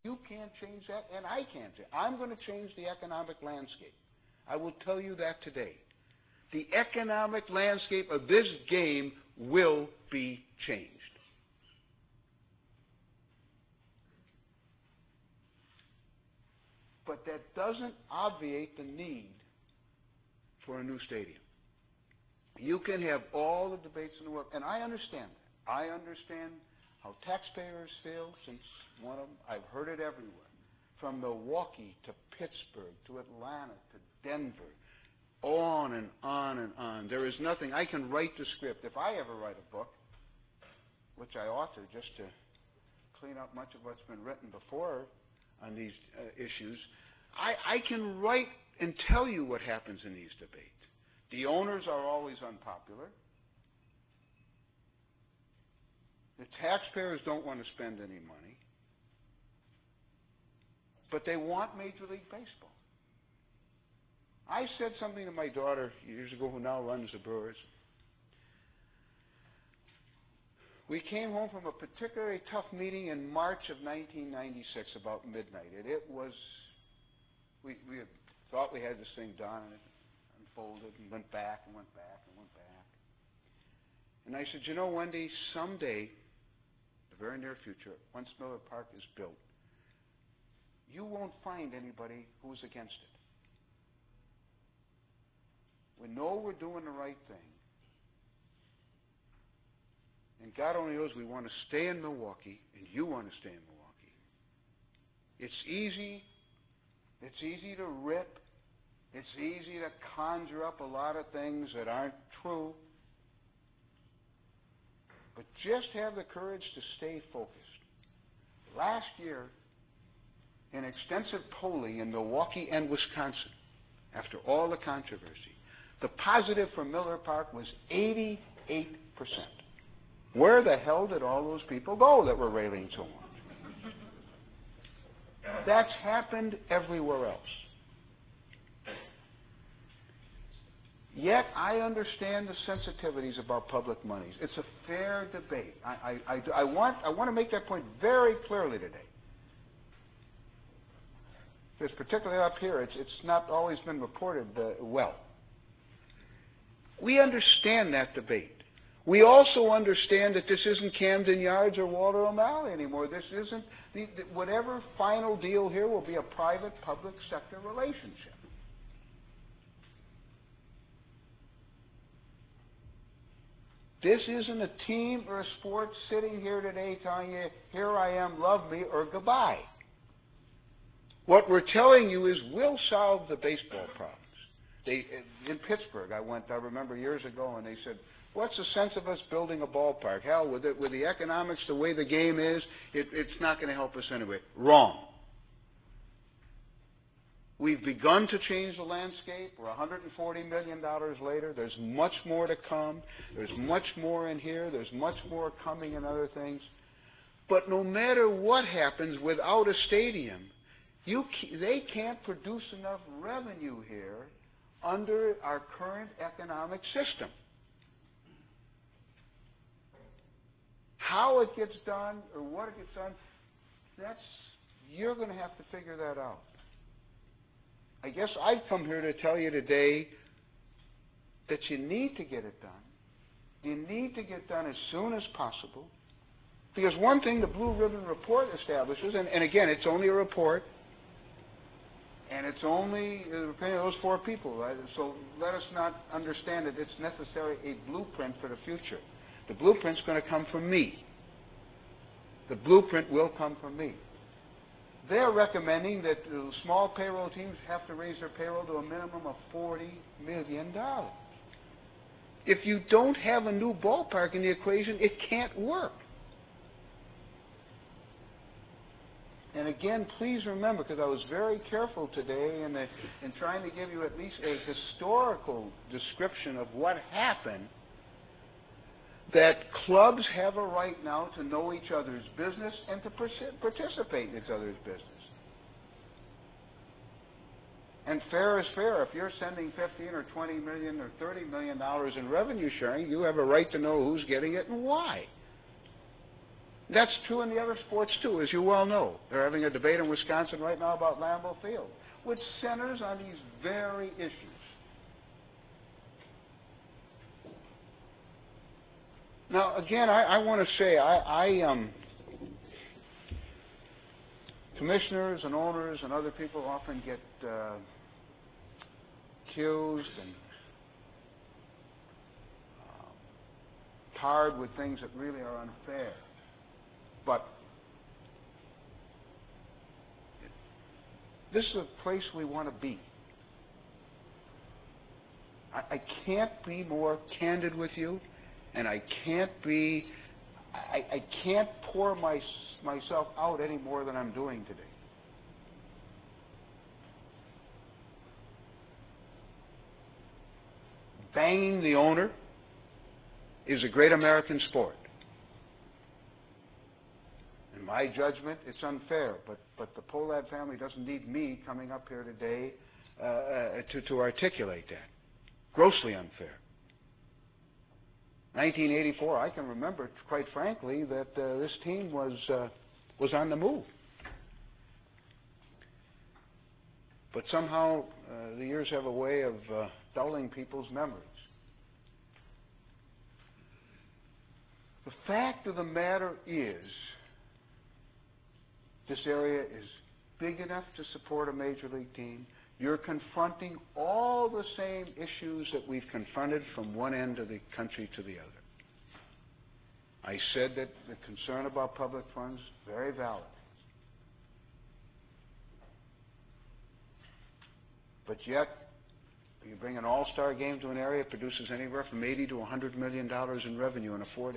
You can't change that, and I can't. I'm going to change the economic landscape. I will tell you that today. The economic landscape of this game will be changed. But that doesn't obviate the need for a new stadium. You can have all the debates in the world, and I understand that. I understand how taxpayers feel since one of them. I've heard it everywhere, from Milwaukee to Pittsburgh to Atlanta to Denver, on and on and on. There is nothing. I can write the script. If I ever write a book, which I author just to clean up much of what's been written before on these issues, I can write and tell you what happens in these debates. The owners are always unpopular. The taxpayers don't want to spend any money. But they want Major League Baseball. I said something to my daughter years ago, who now runs the Brewers. We came home from a particularly tough meeting in March of 1996, about midnight. And it was, we had thought we had this thing done, and it unfolded and went back and went back and went back. And I said, you know, Wendy, someday, the very near future, once Miller Park is built, you won't find anybody who's against it. We know we're doing the right thing. And God only knows we want to stay in Milwaukee, and you want to stay in Milwaukee. It's easy. It's easy to rip. It's easy to conjure up a lot of things that aren't true. But just have the courage to stay focused. Last year, in extensive polling in Milwaukee and Wisconsin, after all the controversy, the positive for Miller Park was 88%. Where the hell did all those people go that were railing so much? That's happened everywhere else. Yet I understand the sensitivities about public monies. It's a fair debate. I want to make that point very clearly today. Because particularly up here, it's not always been reported well. We understand that debate. We also understand that this isn't Camden Yards or Walter O'Malley anymore. This isn't whatever final deal here will be a private-public sector relationship. This isn't a team or a sport sitting here today telling you, here I am, love me, or goodbye. What we're telling you is we'll solve the baseball problems. In Pittsburgh, I remember years ago, and they said, what's the sense of us building a ballpark? Hell, with the economics, the way the game is, it's not going to help us anyway. Wrong. We've begun to change the landscape. We're $140 million later. There's much more to come. There's much more in here. There's much more coming in other things. But no matter what happens without a stadium, they can't produce enough revenue here under our current economic system. How it gets done or what it gets done, you're going to have to figure that out. I guess I've come here to tell you today that you need to get it done. You need to get done as soon as possible. Because one thing the Blue Ribbon Report establishes, and again, it's only a report, and it's only the opinion of those four people, right? So let us not understand that it's necessarily a blueprint for the future. The blueprint's going to come from me. The blueprint will come from me. They're recommending that small payroll teams have to raise their payroll to a minimum of $40 million. If you don't have a new ballpark in the equation, it can't work. And again, please remember, because I was very careful today in trying to give you at least a historical description of what happened, that clubs have a right now to know each other's business and to participate in each other's business. And fair is fair. If you're sending $15 or $20 million or $30 million in revenue sharing, you have a right to know who's getting it and why. That's true in the other sports too, as you well know. They're having a debate in Wisconsin right now about Lambeau Field, which centers on these very issues. Now, again, I want to say, commissioners and owners and other people often get accused and tarred with things that really are unfair. But this is a place we want to be. I can't be more candid with you, and I can't pour myself out any more than I'm doing today. Banging the owner is a great American sport. In my judgment, it's unfair, but the Pohlad family doesn't need me coming up here today to articulate that. Grossly unfair. 1984, I can remember, quite frankly, that this team was on the move. But somehow the years have a way of dulling people's memories. The fact of the matter is, this area is big enough to support a major league team. You're confronting all the same issues that we've confronted from one end of the country to the other. I said that the concern about public funds, very valid. But yet, you bring an all-star game to an area, it produces anywhere from $80 to $100 million in revenue in a 4-day